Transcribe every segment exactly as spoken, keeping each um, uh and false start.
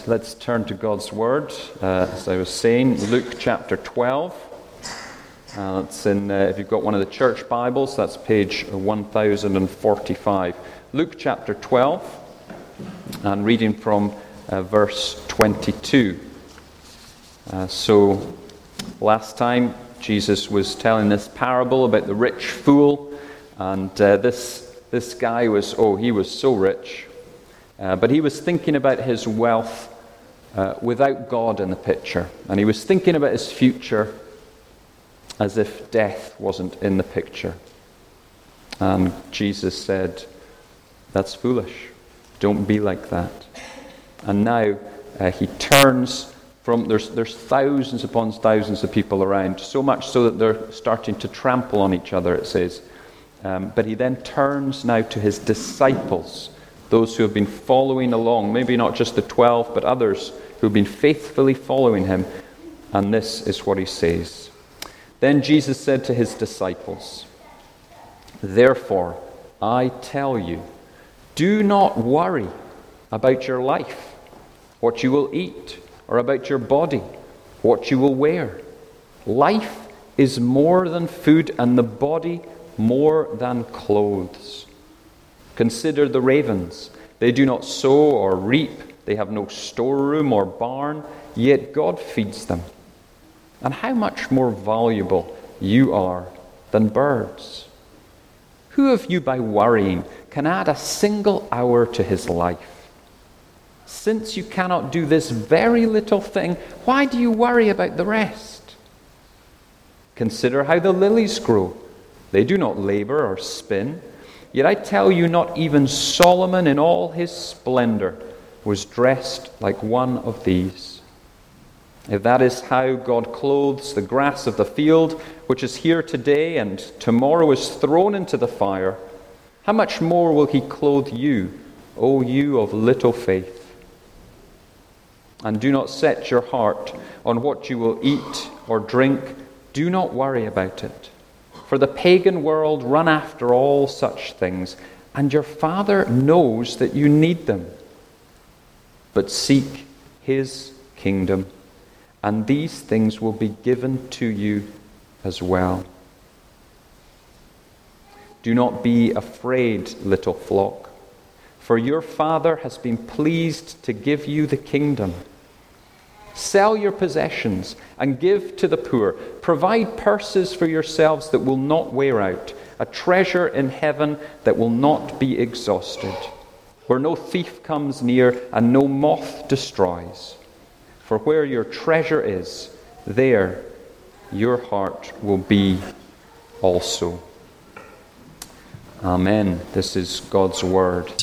Let's turn to God's Word. Uh, as I was saying, Luke chapter twelve. Uh, that's in, uh, if you've got one of the church Bibles, that's page one thousand forty-five. Luke chapter twelve, and reading from uh, verse twenty-two. Uh, so, last time Jesus was telling this parable about the rich fool, and uh, this this guy was, oh, he was so rich, uh, but he was thinking about his wealth Uh, without God in the picture. And he was thinking about his future as if death wasn't in the picture. And Jesus said, that's foolish. Don't be like that. And now uh, he turns from, there's, there's thousands upon thousands of people around, so much so that they're starting to trample on each other, it says. Um, but he then turns now to his disciples, those who have been following along, maybe not just the twelve, but others who have been faithfully following him. And this is what he says. Then Jesus said to his disciples, "Therefore, I tell you, do not worry about your life, what you will eat, or about your body, what you will wear. Life is more than food, and the body more than clothes. Consider the ravens. They do not sow or reap. They have no storeroom or barn, yet God feeds them. And how much more valuable you are than birds. Who of you by worrying can add a single hour to his life? Since you cannot do this very little thing, why do you worry about the rest? Consider how the lilies grow. They do not labor or spin. Yet I tell you, not even Solomon in all his splendor was dressed like one of these. If that is how God clothes the grass of the field, which is here today and tomorrow is thrown into the fire, how much more will he clothe you, O you of little faith? And do not set your heart on what you will eat or drink. Do not worry about it. For the pagan world run after all such things, and your Father knows that you need them. But seek his kingdom, and these things will be given to you as well. Do not be afraid, little flock, for your Father has been pleased to give you the kingdom. Sell your possessions and give to the poor. Provide purses for yourselves that will not wear out, a treasure in heaven that will not be exhausted, where no thief comes near and no moth destroys. For where your treasure is, there your heart will be also." Amen. This is God's word.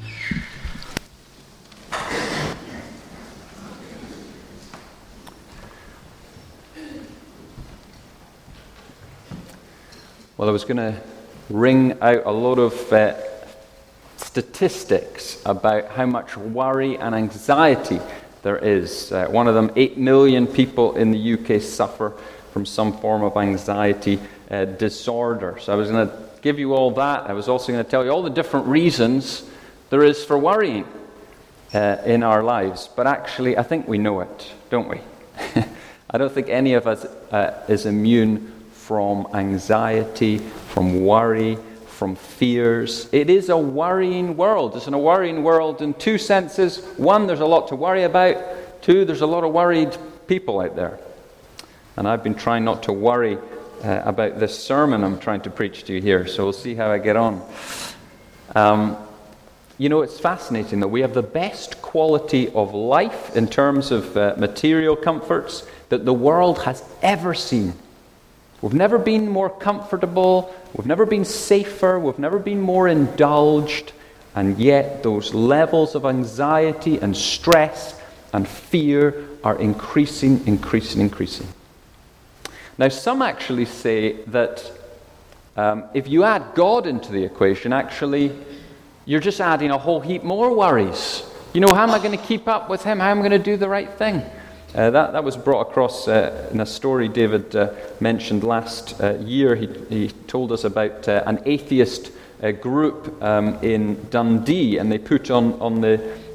Well, I was going to ring out a lot of uh, statistics about how much worry and anxiety there is. Uh, one of them, eight million people in the U K suffer from some form of anxiety uh, disorder. So I was going to give you all that. I was also going to tell you all the different reasons there is for worrying uh, in our lives. But actually, I think we know it, don't we? I don't think any of us uh, is immune from anxiety, from worry, from fears. It is a worrying world. It's in a worrying world in two senses. One, there's a lot to worry about. Two, there's a lot of worried people out there. And I've been trying not to worry uh, about this sermon I'm trying to preach to you here, so we'll see how I get on. Um, you know, it's fascinating that we have the best quality of life in terms of uh, material comforts that the world has ever seen. We've never been more comfortable, we've never been safer, we've never been more indulged, and yet those levels of anxiety and stress and fear are increasing, increasing, increasing. Now, some actually say that um, if you add God into the equation, actually, you're just adding a whole heap more worries. You know, how am I going to keep up with him? How am I going to do the right thing? Uh, that, that was brought across uh, in a story David uh, mentioned last uh, year. He, he told us about uh, an atheist uh, group um, in Dundee, and they put on, on the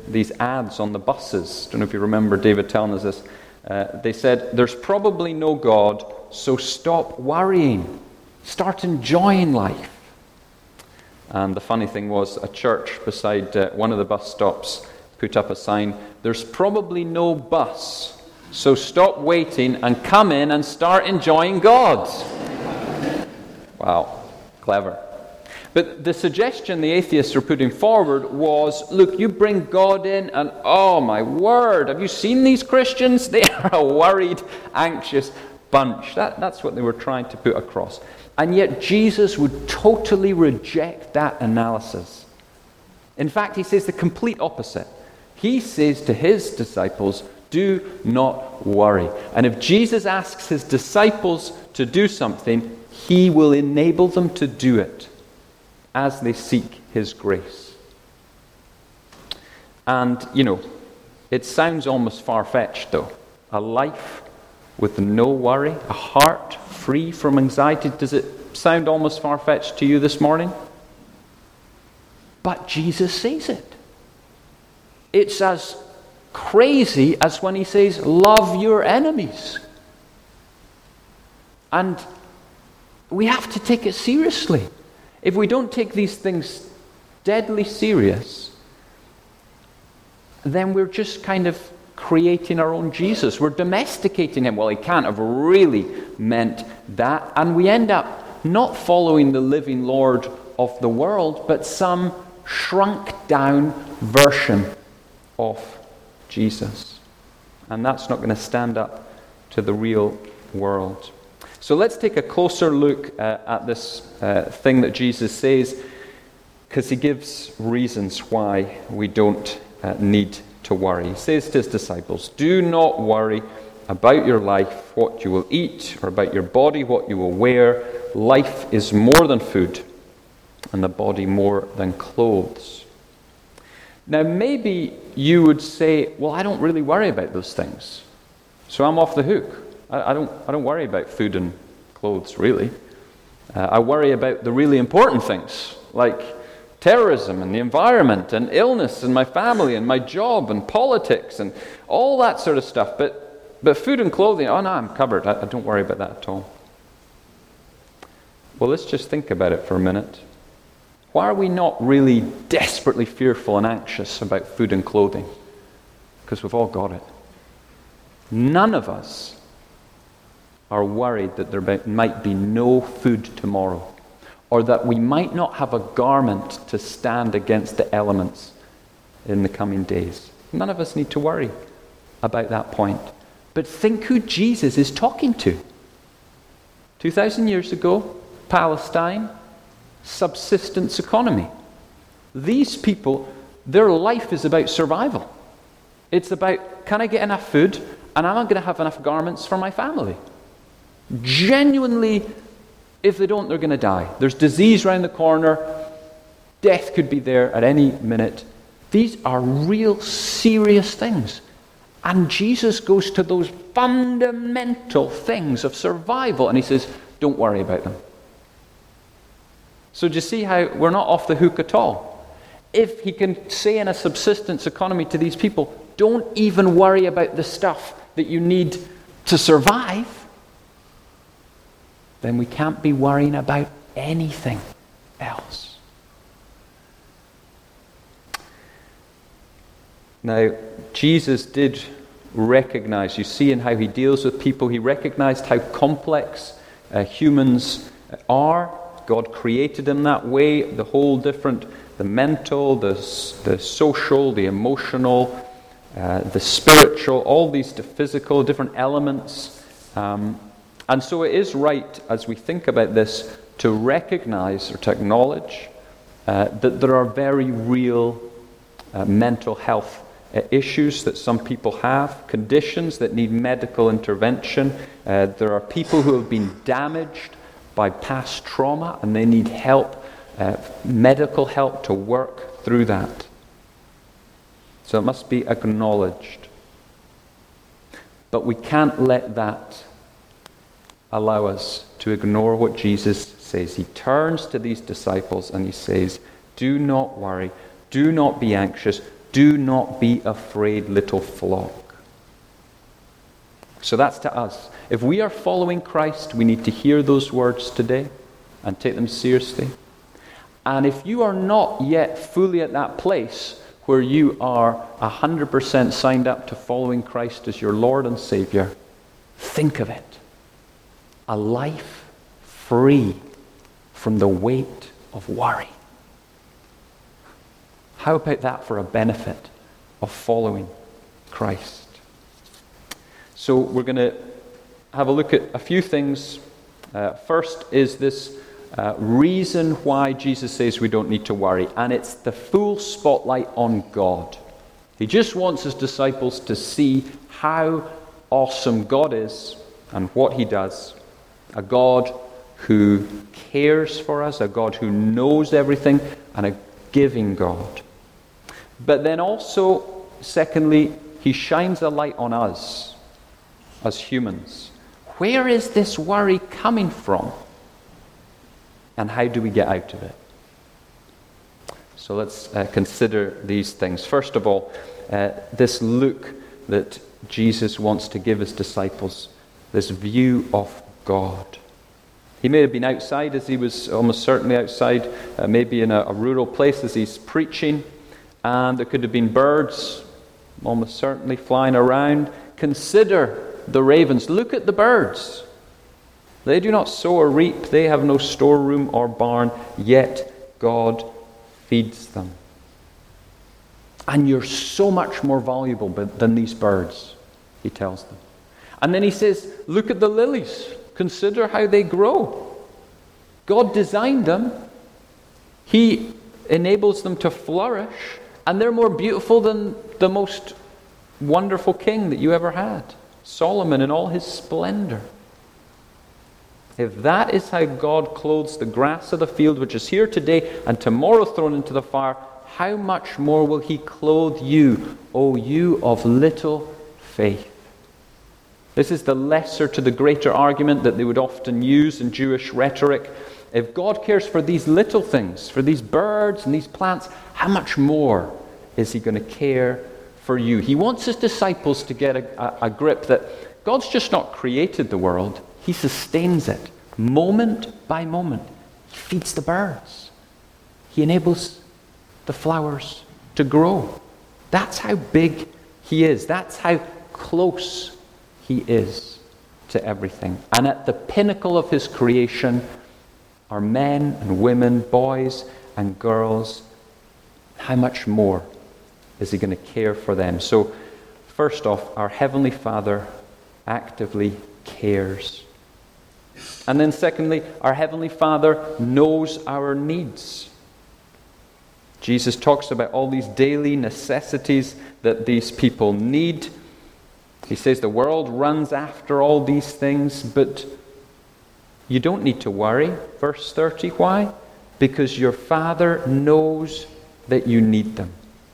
these ads on the buses. I don't know if you remember David telling us this. Uh, they said, there's probably no God, so stop worrying. Start enjoying life. And the funny thing was, a church beside uh, one of the bus stops put up a sign, there's probably no bus, so stop waiting and come in and start enjoying God. Wow, clever. But the suggestion the atheists were putting forward was, look, you bring God in and, oh my word, have you seen these Christians? They are a worried, anxious bunch. That, that's what they were trying to put across. And yet Jesus would totally reject that analysis. In fact, he says the complete opposite. He says to his disciples, do not worry. And if Jesus asks his disciples to do something, he will enable them to do it as they seek his grace. And, you know, it sounds almost far-fetched, though. A life with no worry, a heart free from anxiety. Does it sound almost far-fetched to you this morning? But Jesus says it. It's as crazy as when he says, love your enemies. And we have to take it seriously. If we don't take these things deadly serious, then we're just kind of creating our own Jesus. We're domesticating him. Well, he can't have really meant that. And we end up not following the living Lord of the world, but some shrunk down version of Jesus. And that's not going to stand up to the real world. So let's take a closer look uh, at this uh, thing that Jesus says, because he gives reasons why we don't uh, need to worry. He says to his disciples, do not worry about your life, what you will eat, or about your body, what you will wear. Life is more than food, and the body more than clothes. Now, maybe you would say, well, I don't really worry about those things, so I'm off the hook. I, I don't I don't worry about food and clothes, really. Uh, I worry about the really important things, like terrorism and the environment and illness and my family and my job and politics and all that sort of stuff. But but food and clothing, oh no, I'm covered. I, I don't worry about that at all. Well, let's just think about it for a minute. Why are we not really desperately fearful and anxious about food and clothing? Because we've all got it. None of us are worried that there might be no food tomorrow, or that we might not have a garment to stand against the elements in the coming days. None of us need to worry about that point. But think who Jesus is talking to. two thousand years ago, Palestine, subsistence economy. These people, their life is about survival. It's about, can I get enough food, and am I going to have enough garments for my family? Genuinely, if they don't, they're going to die. There's disease around the corner. Death could be there at any minute. These are real serious things. And Jesus goes to those fundamental things of survival, and he says, don't worry about them. So do you see how we're not off the hook at all? If he can say in a subsistence economy to these people, don't even worry about the stuff that you need to survive, then we can't be worrying about anything else. Now, Jesus did recognize, you see in how he deals with people, he recognized how complex uh, humans are. God created them that way, the whole different, the mental, the, the social, the emotional, uh, the spiritual, all these the physical, different elements. Um, and so it is right, as we think about this, to recognize or to acknowledge uh, that there are very real uh, mental health uh, issues that some people have, conditions that need medical intervention. Uh, there are people who have been damaged by past trauma, and they need help, uh, medical help to work through that. So it must be acknowledged. But we can't let that allow us to ignore what Jesus says. He turns to these disciples and he says, do not worry, do not be anxious, Do not be afraid, little flock. So that's to us. If we are following Christ, we need to hear those words today and take them seriously. And if you are not yet fully at that place where you are one hundred percent signed up to following Christ as your Lord and Savior, think of it. A life free from the weight of worry. How about that for a benefit of following Christ? So we're going to have a look at a few things. Uh, first is this uh, reason why Jesus says we don't need to worry, and it's the full spotlight on God. He just wants his disciples to see how awesome God is and what he does. A God who cares for us, a God who knows everything, and a giving God. But then also, secondly, he shines a light on us as humans. Where is this worry coming from? And how do we get out of it? So let's uh, consider these things. First of all, uh, this look that Jesus wants to give his disciples, this view of God. He may have been outside, as he was almost certainly outside, uh, maybe in a, a rural place as he's preaching, and there could have been birds almost certainly flying around. Consider the ravens. Look at the birds. They do not sow or reap. They have no storeroom or barn, yet God feeds them. And you're so much more valuable than these birds, he tells them. And then he says, look at the lilies. Consider how they grow. God designed them. He enables them to flourish, and they're more beautiful than the most wonderful king that you ever had, Solomon in all his splendor. If that is how God clothes the grass of the field, which is here today and tomorrow thrown into the fire, how much more will he clothe you, O you of little faith? This is the lesser to the greater argument that they would often use in Jewish rhetoric. If God cares for these little things, for these birds and these plants, how much more is he going to care for you? He wants his disciples to get a, a, a grip that God's just not created the world. He sustains it moment by moment. He feeds the birds. He enables the flowers to grow. That's how big he is. That's how close he is to everything. And at the pinnacle of his creation are men and women, boys and girls. How much more is he going to care for them? So, first off, our Heavenly Father actively cares. And then secondly, our Heavenly Father knows our needs. Jesus talks about all these daily necessities that these people need. He says the world runs after all these things, but you don't need to worry. Verse thirty, why? Because your Father knows that you need them.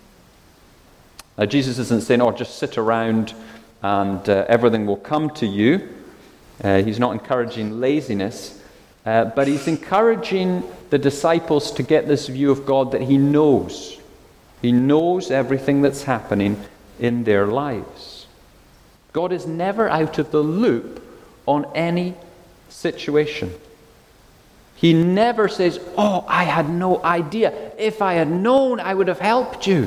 Now, Jesus isn't saying, oh, just sit around and uh, everything will come to you. Uh, he's not encouraging laziness, uh, but he's encouraging the disciples to get this view of God that he knows. He knows everything that's happening in their lives. God is never out of the loop on any situation. He never says, oh, I had no idea. If I had known, I would have helped you.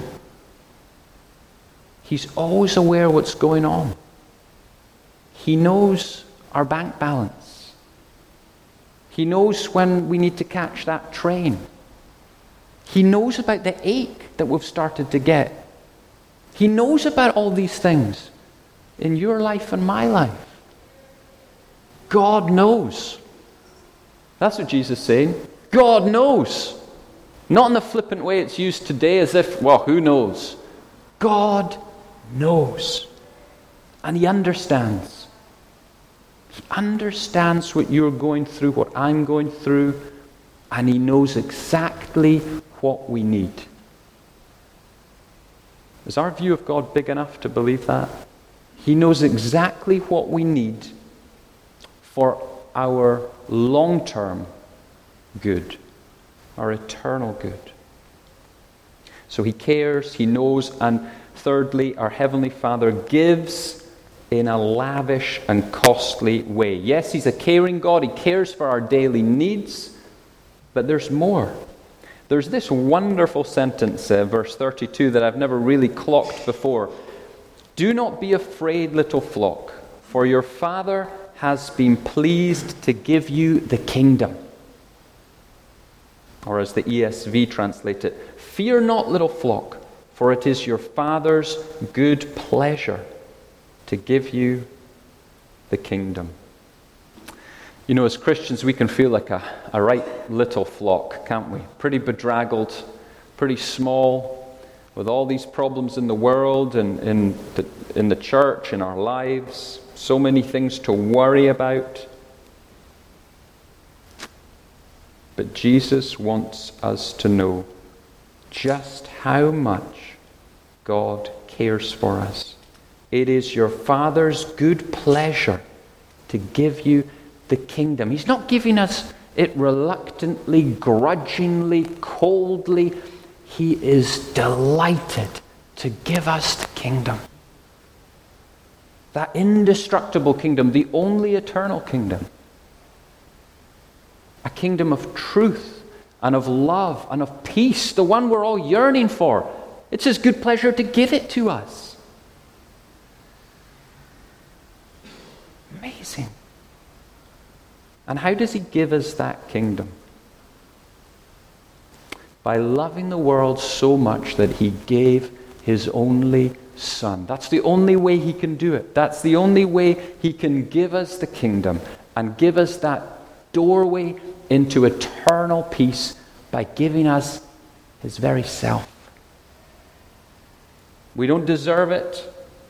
He's always aware of what's going on. He knows our bank balance. He knows when we need to catch that train. He knows about the ache that we've started to get. He knows about all these things in your life and my life. God knows. That's what Jesus is saying. God knows. Not in the flippant way it's used today as if, well, who knows? God knows. And he understands. He understands what you're going through, what I'm going through, and he knows exactly what we need. Is our view of God big enough to believe that? He knows exactly what we need for our long-term good, our eternal good. So he cares, he knows, and thirdly, our Heavenly Father gives in a lavish and costly way. Yes, he's a caring God. He cares for our daily needs, but there's more. There's this wonderful sentence, uh, verse thirty-two, that I've never really clocked before. Do not be afraid, little flock, for your Father has been pleased to give you the kingdom. Or as the E S V translates it, fear not, little flock, for it is your Father's good pleasure to give you the kingdom. You know, as Christians, we can feel like a, a right little flock, can't we? Pretty bedraggled, pretty small, with all these problems in the world and in the, in the church, in our lives, so many things to worry about. But Jesus wants us to know just how much God cares for us. It is your Father's good pleasure to give you the kingdom. He's not giving us it reluctantly, grudgingly, coldly. He is delighted to give us the kingdom. That indestructible kingdom, the only eternal kingdom. A kingdom of truth and of love and of peace, the one we're all yearning for. It's His good pleasure to give it to us. Amazing. And how does He give us that kingdom? By loving the world so much that He gave His only Son. That's the only way He can do it. That's the only way He can give us the kingdom and give us that doorway into eternal peace by giving us His very self. We don't deserve it.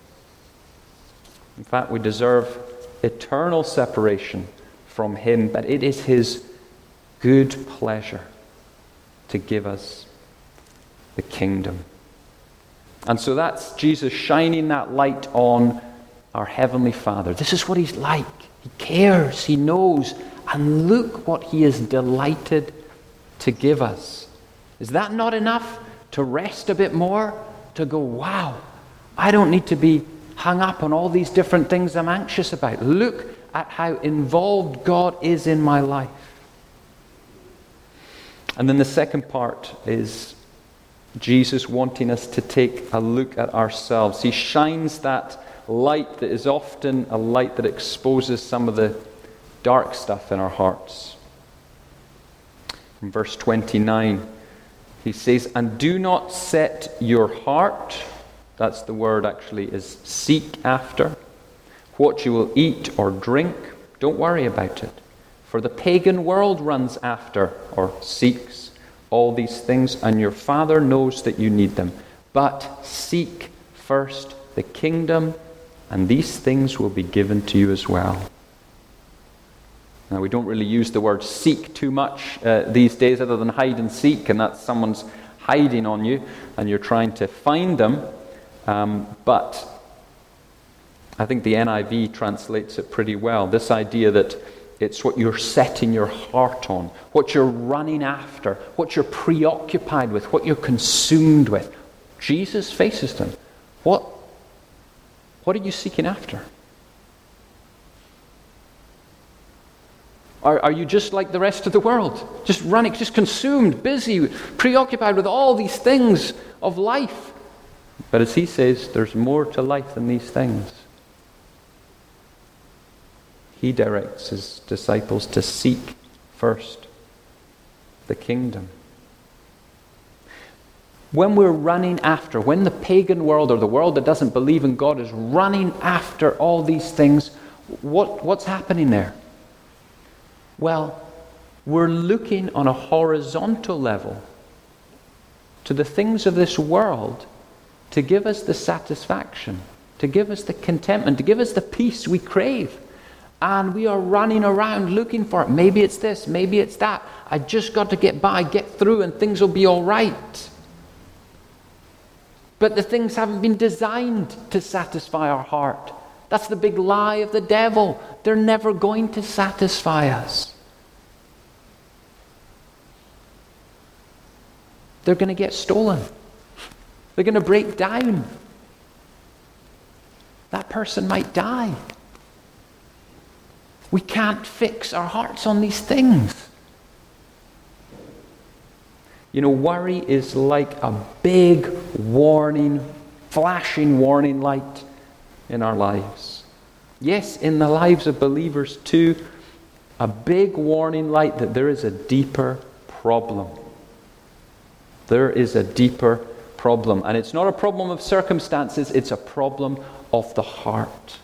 In fact, we deserve eternal separation from Him, but it is His good pleasure to give us the kingdom. And so that's Jesus shining that light on our Heavenly Father. This is what He's like. He cares, He knows, and look what He is delighted to give us. Is that not enough to rest a bit more? To go, wow, I don't need to be hung up on all these different things I'm anxious about. Look at how involved God is in my life. And then the second part is Jesus wanting us to take a look at ourselves. He shines that light that is often a light that exposes some of the dark stuff in our hearts. In verse twenty-nine, He says, and do not set your heart, that's the word actually, is seek after, what you will eat or drink. Don't worry about it. For the pagan world runs after or seeks all these things, and your Father knows that you need them. But seek first the kingdom, and these things will be given to you as well. Now, we don't really use the word seek too much uh, these days, other than hide and seek, and that's someone's hiding on you, and you're trying to find them. Um, but I think the N I V translates it pretty well. This idea that it's what you're setting your heart on, what you're running after, what you're preoccupied with, what you're consumed with. Jesus faces them. What, what are you seeking after? Are, are you just like the rest of the world? Just running, just consumed, busy, preoccupied with all these things of life? But as He says, there's more to life than these things. He directs His disciples to seek first the kingdom. When we're running after, when the pagan world or the world that doesn't believe in God is running after all these things, what, what's happening there? Well, we're looking on a horizontal level to the things of this world to give us the satisfaction, to give us the contentment, to give us the peace we crave. And we are running around looking for it. Maybe it's this, maybe it's that. I just got to get by, get through, and things will be all right. But the things haven't been designed to satisfy our heart. That's the big lie of the devil. They're never going to satisfy us. They're going to get stolen. They're going to break down. That person might die. We can't fix our hearts on these things. You know, worry is like a big warning, flashing warning light in our lives. Yes, in the lives of believers too, a big warning light that there is a deeper problem. There is a deeper problem. And it's not a problem of circumstances, it's a problem of the heart.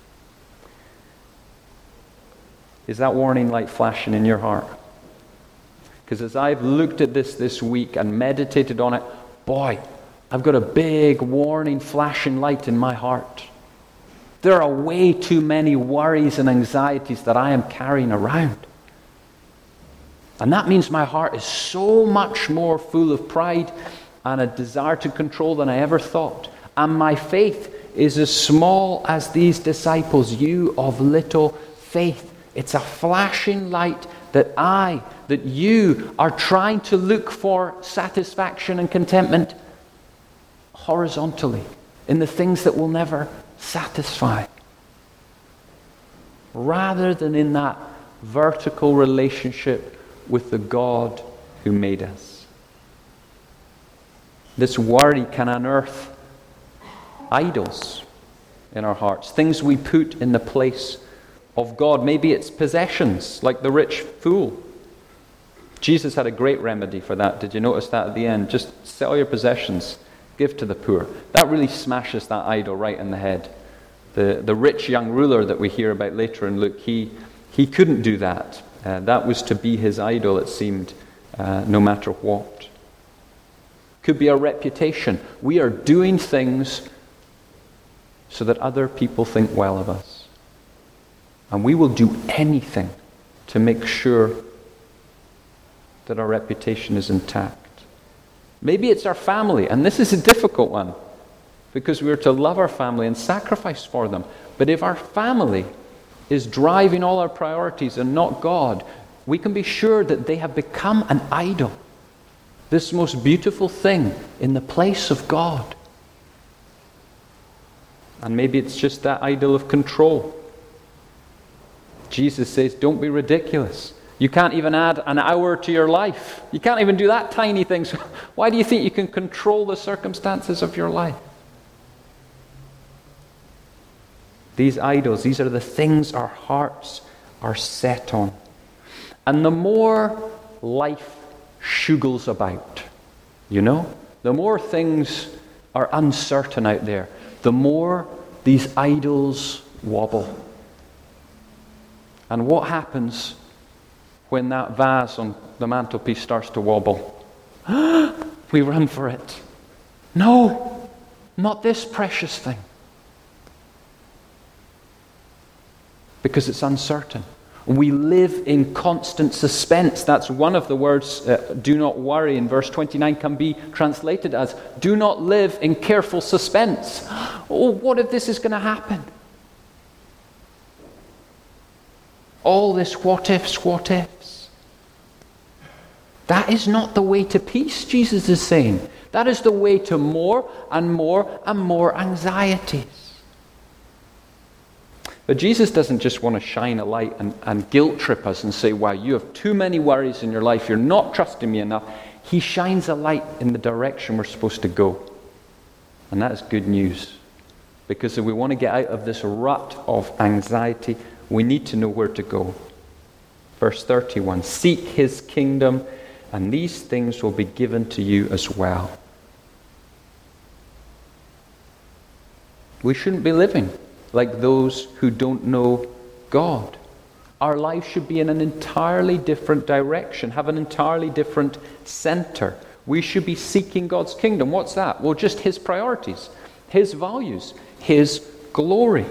Is that warning light flashing in your heart? Because as I've looked at this this week and meditated on it, boy, I've got a big warning flashing light in my heart. There are way too many worries and anxieties that I am carrying around. And that means my heart is so much more full of pride and a desire to control than I ever thought. And my faith is as small as these disciples, you of little faith. It's a flashing light that I, that you are trying to look for satisfaction and contentment horizontally in the things that will never satisfy, rather than in that vertical relationship with the God who made us. This worry can unearth idols in our hearts, things we put in the place of God. Maybe it's possessions, like the rich fool. Jesus had a great remedy for that. Did you notice that at the end? Just sell your possessions, give to the poor. That really smashes that idol right in the head. The, the rich young ruler that we hear about later in Luke, he, he couldn't do that. Uh, that was to be his idol, it seemed, uh, no matter what. Could be our reputation. We are doing things so that other people think well of us. And we will do anything to make sure that our reputation is intact. Maybe it's our family, and this is a difficult one, because we are to love our family and sacrifice for them. But if our family is driving all our priorities and not God, we can be sure that they have become an idol, this most beautiful thing in the place of God. And maybe it's just that idol of control. Jesus says, don't be ridiculous. You can't even add an hour to your life. You can't even do that tiny thing. So why do you think you can control the circumstances of your life? These idols, these are the things our hearts are set on. And the more life shuggles about, you know, the more things are uncertain out there, the more these idols wobble. And what happens when that vase on the mantelpiece starts to wobble? We run for it. No, not this precious thing. Because it's uncertain. We live in constant suspense. That's one of the words, uh, do not worry, in verse twenty-nine can be translated as, do not live in careful suspense. Oh, what if this is going to happen? All this what ifs, what ifs. That is not the way to peace, Jesus is saying. That is the way to more and more and more anxieties. But Jesus doesn't just want to shine a light and, and guilt trip us and say, wow, you have too many worries in your life, you're not trusting me enough. He shines a light in the direction we're supposed to go. And that is good news. Because if we want to get out of this rut of anxiety, we need to know where to go. Verse thirty-one, seek his kingdom, and these things will be given to you as well. We shouldn't be living like those who don't know God. Our life should be in an entirely different direction, have an entirely different center. We should be seeking God's kingdom. What's that? Well, just his priorities, his values, his glory.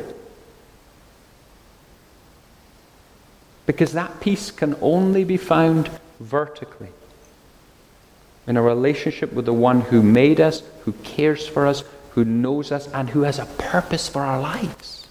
Because that peace can only be found vertically, in a relationship with the one who made us, who cares for us, who knows us, and who has a purpose for our lives.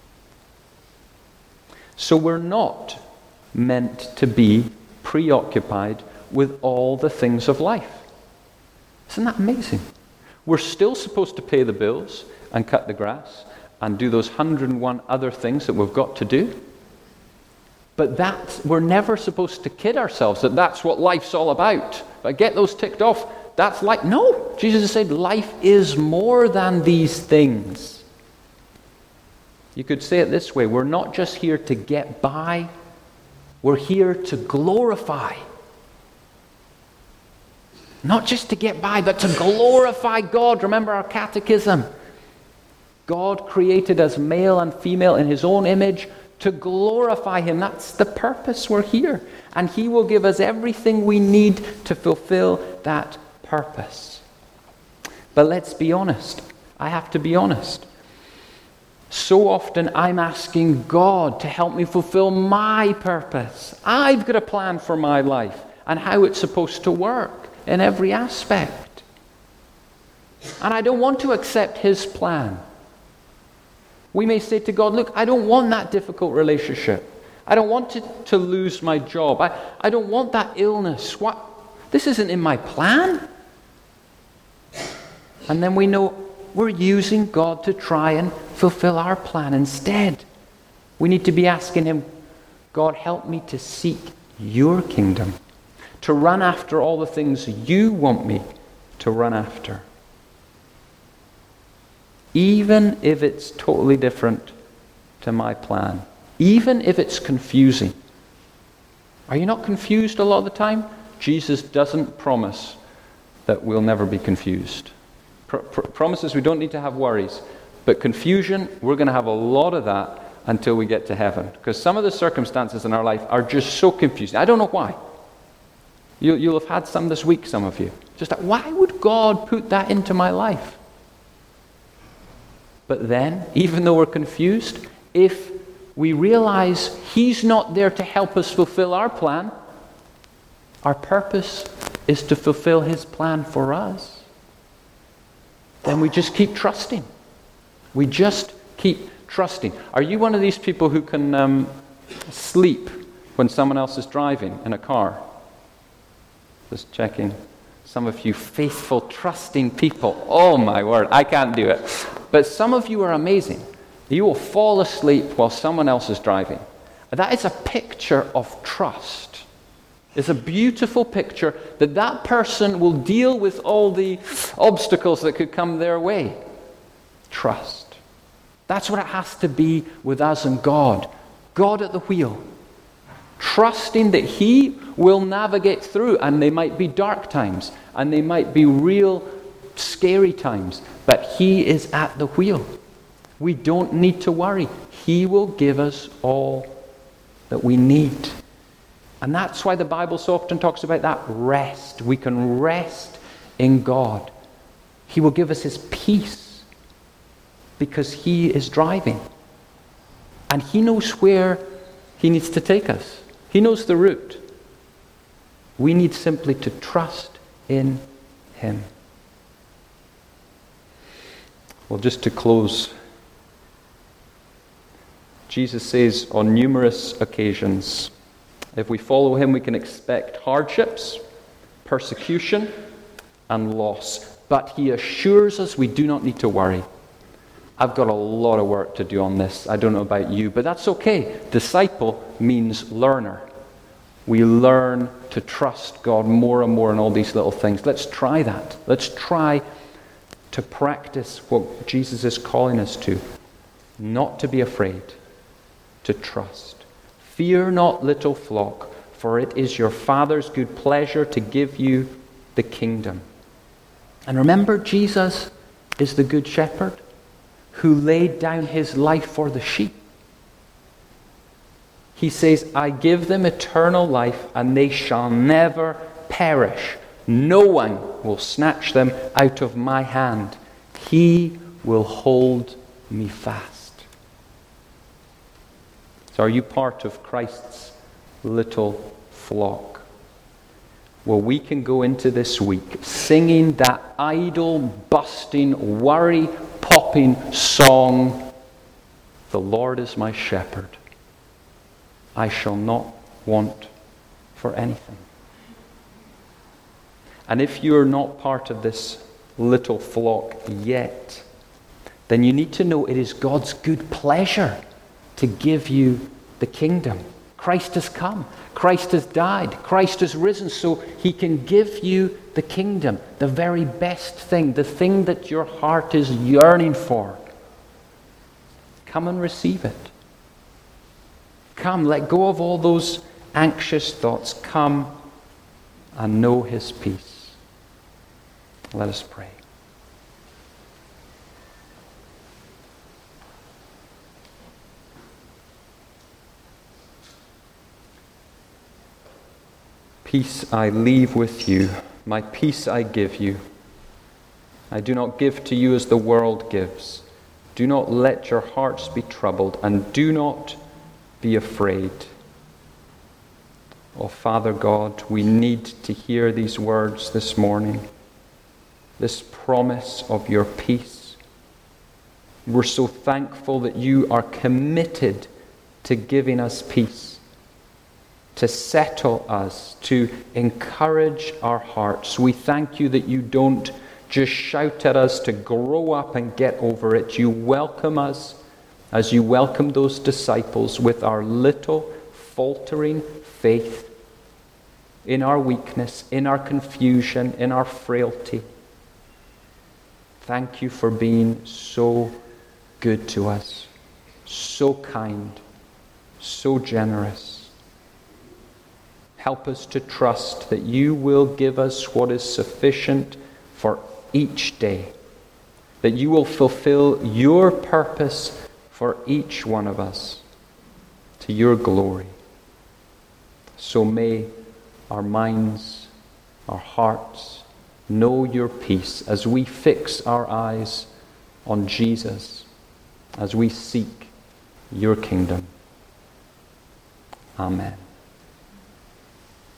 So we're not meant to be preoccupied with all the things of life. Isn't that amazing? We're still supposed to pay the bills and cut the grass and do those one hundred and one other things that we've got to do. But that, we're never supposed to kid ourselves that that's what life's all about. If I get those ticked off, that's life. No, Jesus has said life is more than these things. You could say it this way: we're not just here to get by, we're here to glorify. Not just to get by, but to glorify God. Remember our catechism. God created us male and female in his own image to glorify him. That's the purpose we're here. And he will give us everything we need to fulfill that purpose. But let's be honest. I have to be honest. So often I'm asking God to help me fulfill my purpose. I've got a plan for my life and how it's supposed to work in every aspect. And I don't want to accept his plan. We may say to God, look, I don't want that difficult relationship. I don't want to, to lose my job. I, I don't want that illness. What? This isn't in my plan. And then we know we're using God to try and fulfill our plan instead. We need to be asking him, God, help me to seek your kingdom, to run after all the things you want me to run after. Even if it's totally different to my plan. Even if it's confusing. Are you not confused a lot of the time? Jesus doesn't promise that we'll never be confused. Pro- pro- promises we don't need to have worries. But confusion, we're going to have a lot of that until we get to heaven. Because some of the circumstances in our life are just so confusing. I don't know why. You, you'll have had some this week, some of you. Just like, why would God put that into my life? But then, even though we're confused, if we realize he's not there to help us fulfill our plan, our purpose is to fulfill his plan for us, then we just keep trusting. We just keep trusting. Are you one of these people who can um, sleep when someone else is driving in a car? Just checking. Some of you faithful, trusting people. Oh my word, I can't do it. But some of you are amazing. You will fall asleep while someone else is driving. That is a picture of trust. It's a beautiful picture that that person will deal with all the obstacles that could come their way. Trust. That's what it has to be with us and God. God at the wheel. Trusting that he will navigate through, and they might be dark times, and they might be real scary times, but he is at the wheel. We don't need to worry. He will give us all that we need. And that's why the Bible so often talks about that rest. We can rest in God. He will give us his peace because he is driving. And he knows where he needs to take us. He knows the route. We need simply to trust in him. Well, just to close, Jesus says on numerous occasions, if we follow him, we can expect hardships, persecution, and loss. But he assures us we do not need to worry. I've got a lot of work to do on this. I don't know about you, but that's okay. Disciple means learner. We learn to trust God more and more in all these little things. Let's try that. Let's try to practice what Jesus is calling us to. Not to be afraid, to trust. Fear not, little flock, for it is your Father's good pleasure to give you the kingdom. And remember, Jesus is the good shepherd who laid down his life for the sheep. He says, I give them eternal life, and they shall never perish. No one will snatch them out of my hand. He will hold me fast. So are you part of Christ's little flock? Well, we can go into this week singing that idol-busting, worry-popping song, The Lord is my shepherd. I shall not want for anything. And if you're not part of this little flock yet, then you need to know it is God's good pleasure to give you the kingdom. Christ has come. Christ has died. Christ has risen so he can give you the kingdom, the very best thing, the thing that your heart is yearning for. Come and receive it. Come, let go of all those anxious thoughts. Come and know his peace. Let us pray. Peace I leave with you, my peace I give you. I do not give to you as the world gives. Do not let your hearts be troubled, and do not be afraid. Oh, Father God, we need to hear these words this morning, this promise of your peace. We're so thankful that you are committed to giving us peace, to settle us, to encourage our hearts. We thank you that you don't just shout at us to grow up and get over it. You welcome us as you welcome those disciples with our little faltering faith, in our weakness, in our confusion, in our frailty. Thank you for being so good to us, so kind, so generous. Help us to trust that you will give us what is sufficient for each day, that you will fulfill your purpose for each one of us to your glory. So may our minds, our hearts know your peace as we fix our eyes on Jesus, as we seek your kingdom. Amen.